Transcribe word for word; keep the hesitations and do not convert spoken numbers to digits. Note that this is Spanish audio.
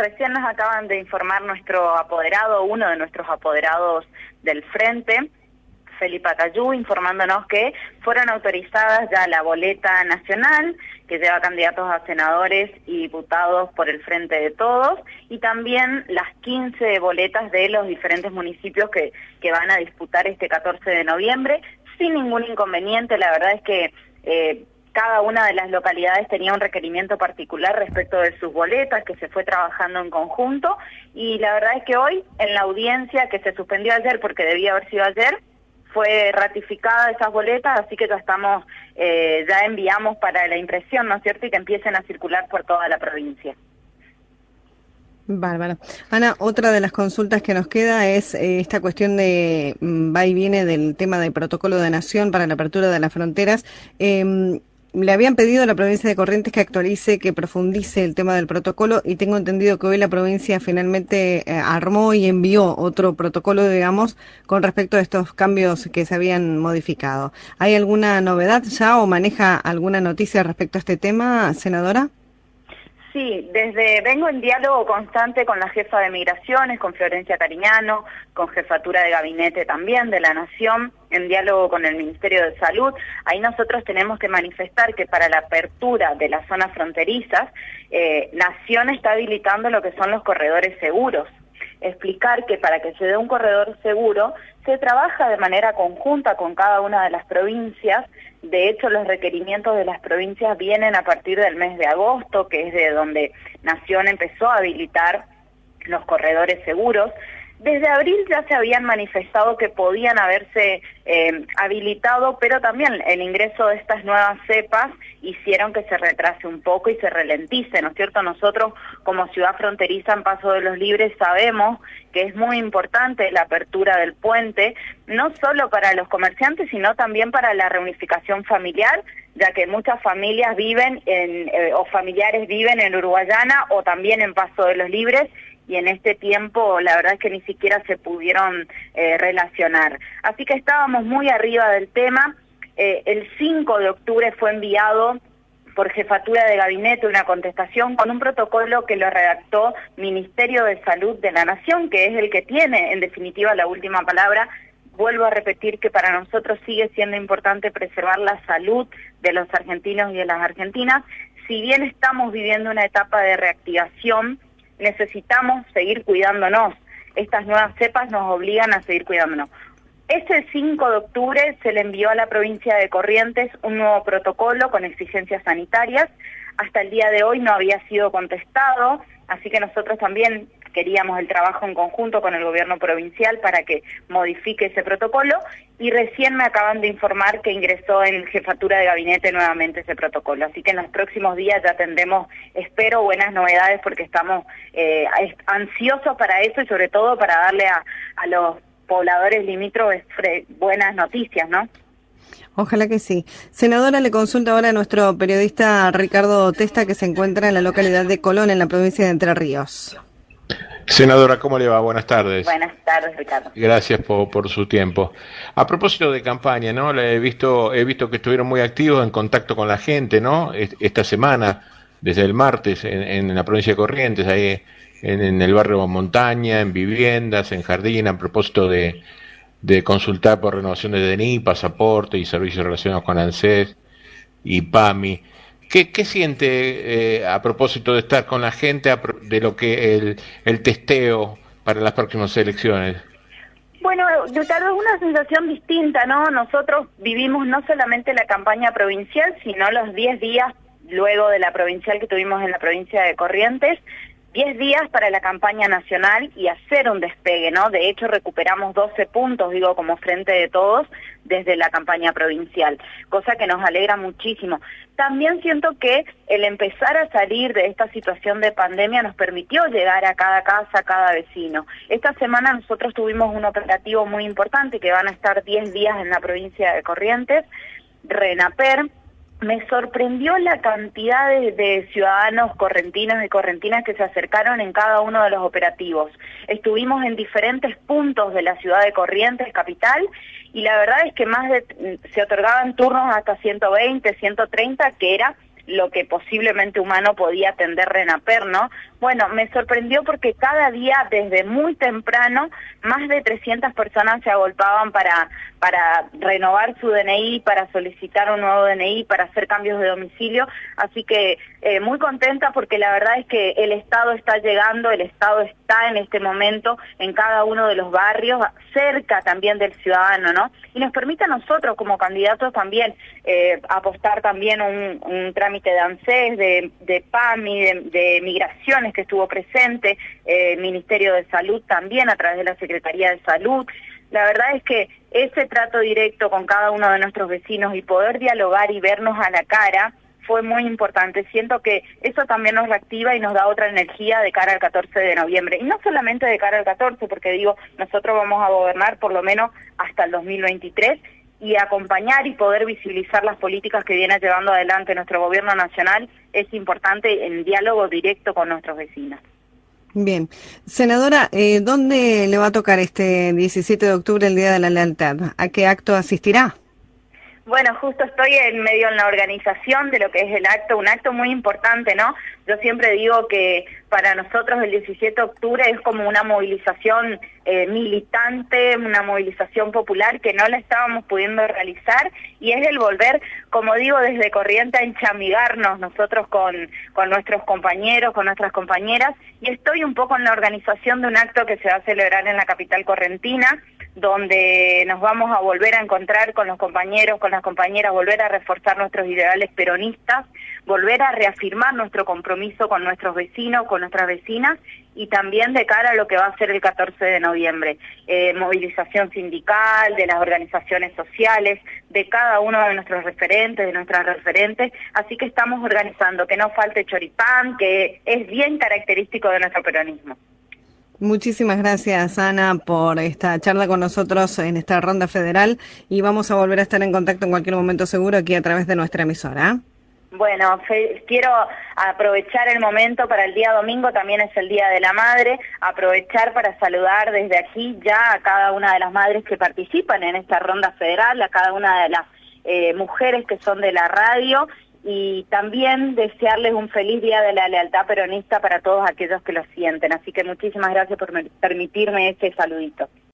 recién nos acaban de informar nuestro apoderado, uno de nuestros apoderados del Frente, Felipe Acayú, informándonos que fueron autorizadas ya la boleta nacional, que lleva candidatos a senadores y diputados por el Frente de Todos, y también las quince boletas de los diferentes municipios que, que van a disputar este catorce de noviembre, sin ningún inconveniente. La verdad es que eh, cada una de las localidades tenía un requerimiento particular respecto de sus boletas, que se fue trabajando en conjunto, y la verdad es que hoy, en la audiencia que se suspendió ayer, porque debía haber sido ayer, fue ratificada esas boletas, así que ya estamos, eh, ya enviamos para la impresión, ¿no es cierto?, y que empiecen a circular por toda la provincia. Bárbaro. Ana, otra de las consultas que nos queda es eh, esta cuestión de mm, va y viene del tema del protocolo de nación para la apertura de las fronteras. Eh, le habían pedido a la provincia de Corrientes que actualice, que profundice el tema del protocolo, y tengo entendido que hoy la provincia finalmente eh, armó y envió otro protocolo, digamos, con respecto a estos cambios que se habían modificado. ¿Hay alguna novedad ya o maneja alguna noticia respecto a este tema, senadora? Sí, desde vengo en diálogo constante con la jefa de Migraciones, con Florencia Cariñano, con jefatura de gabinete también de la Nación, en diálogo con el Ministerio de Salud. Ahí nosotros tenemos que manifestar que para la apertura de las zonas fronterizas, eh, Nación está habilitando lo que son los corredores seguros. Explicar que para que se dé un corredor seguro se trabaja de manera conjunta con cada una de las provincias. De hecho, los requerimientos de las provincias vienen a partir del mes de agosto, que es de donde Nación empezó a habilitar los corredores seguros. Desde abril ya se habían manifestado que podían haberse eh, habilitado, pero también el ingreso de estas nuevas cepas hicieron que se retrase un poco y se ralentice, ¿no es cierto? Nosotros, como ciudad fronteriza en Paso de los Libres, sabemos que es muy importante la apertura del puente, no solo para los comerciantes, sino también para la reunificación familiar, ya que muchas familias viven en, eh, o familiares viven en Uruguayana o también en Paso de los Libres, y en este tiempo la verdad es que ni siquiera se pudieron eh, relacionar. Así que estábamos muy arriba del tema. Eh, el cinco de octubre fue enviado por jefatura de gabinete una contestación con un protocolo que lo redactó Ministerio de Salud de la Nación, que es el que tiene en definitiva la última palabra. Vuelvo a repetir que para nosotros sigue siendo importante preservar la salud de los argentinos y de las argentinas. Si bien estamos viviendo una etapa de reactivación, necesitamos seguir cuidándonos. Estas nuevas cepas nos obligan a seguir cuidándonos. Ese cinco de octubre se le envió a la provincia de Corrientes un nuevo protocolo con exigencias sanitarias. Hasta el día de hoy no había sido contestado, así que nosotros también queríamos el trabajo en conjunto con el gobierno provincial para que modifique ese protocolo, y recién me acaban de informar que ingresó en jefatura de gabinete nuevamente ese protocolo. Así que en los próximos días ya tendremos, espero, buenas novedades, porque estamos eh, ansiosos para eso y sobre todo para darle a, a los pobladores limítrofes buenas noticias, ¿no? Ojalá que sí. Senadora, le consulta ahora a nuestro periodista Ricardo Testa, que se encuentra en la localidad de Colón, en la provincia de Entre Ríos. Senadora, ¿cómo le va? Buenas tardes. Buenas tardes, Ricardo. Gracias por, por su tiempo. A propósito de campaña, ¿no? Le he visto, he visto que estuvieron muy activos en contacto con la gente, ¿no? Esta semana, desde el martes, en, en la provincia de Corrientes, ahí en, en el barrio Montaña, en viviendas, en jardín, a propósito de, de consultar por renovación de D N I, pasaporte y servicios relacionados con ANSES y PAMI. ¿Qué, qué siente eh, a propósito de estar con la gente, de lo que el, el testeo para las próximas elecciones? Bueno, Ricardo, es una sensación distinta, ¿no? Nosotros vivimos no solamente la campaña provincial, sino los diez días luego de la provincial que tuvimos en la provincia de Corrientes, diez días para la campaña nacional y hacer un despegue, ¿no? De hecho, recuperamos doce puntos, digo, como Frente de Todos, desde la campaña provincial, cosa que nos alegra muchísimo. También siento que el empezar a salir de esta situación de pandemia nos permitió llegar a cada casa, a cada vecino. Esta semana nosotros tuvimos un operativo muy importante, que van a estar diez días en la provincia de Corrientes, RENAPER. Me sorprendió la cantidad de, de ciudadanos correntinos y correntinas que se acercaron en cada uno de los operativos. Estuvimos en diferentes puntos de la ciudad de Corrientes, capital, y la verdad es que más de, se otorgaban turnos hasta ciento veinte, ciento treinta, que era lo que posiblemente humano podía atender RENAPER, ¿no? Bueno, me sorprendió porque cada día, desde muy temprano, más de trescientas personas se agolpaban para, para renovar su D N I, para solicitar un nuevo D N I, para hacer cambios de domicilio. Así que eh, muy contenta porque la verdad es que el Estado está llegando, el Estado está en este momento en cada uno de los barrios, cerca también del ciudadano, ¿no? Y nos permite a nosotros como candidatos también eh, apostar también un, un trámite de ANSES, de, de PAMI, de, de migraciones que estuvo presente, eh, Ministerio de Salud también a través de la Secretaría de Salud. La verdad es que ese trato directo con cada uno de nuestros vecinos y poder dialogar y vernos a la cara fue muy importante. Siento que eso también nos reactiva y nos da otra energía de cara al catorce de noviembre. Y no solamente de cara al catorce, porque digo, nosotros vamos a gobernar por lo menos hasta el dos mil veintitrés y acompañar y poder visibilizar las políticas que viene llevando adelante nuestro gobierno nacional es importante en diálogo directo con nuestros vecinos. Bien. Senadora, eh, ¿dónde le va a tocar este diecisiete de octubre el Día de la Lealtad? ¿A qué acto asistirá? Bueno, justo estoy en medio en la organización de lo que es el acto, un acto muy importante, ¿no? Yo siempre digo que para nosotros el diecisiete de octubre es como una movilización eh, militante, una movilización popular que no la estábamos pudiendo realizar y es el volver, como digo, desde Corrientes a enchamigarnos nosotros con, con nuestros compañeros, con nuestras compañeras y estoy un poco en la organización de un acto que se va a celebrar en la capital correntina, donde nos vamos a volver a encontrar con los compañeros, con las compañeras, volver a reforzar nuestros ideales peronistas, volver a reafirmar nuestro compromiso con nuestros vecinos, con nuestras vecinas y también de cara a lo que va a ser el catorce de noviembre. Eh, movilización sindical, de las organizaciones sociales, de cada uno de nuestros referentes, de nuestras referentes, así que estamos organizando que no falte choripán, que es bien característico de nuestro peronismo. Muchísimas gracias, Ana, por esta charla con nosotros en esta ronda federal y vamos a volver a estar en contacto en cualquier momento seguro aquí a través de nuestra emisora. Bueno, fe, quiero aprovechar el momento para el día domingo, también es el Día de la Madre, aprovechar para saludar desde aquí ya a cada una de las madres que participan en esta ronda federal, a cada una de las eh, mujeres que son de la radio y también desearles un feliz Día de la Lealtad Peronista para todos aquellos que lo sienten. Así que muchísimas gracias por permitirme este saludito.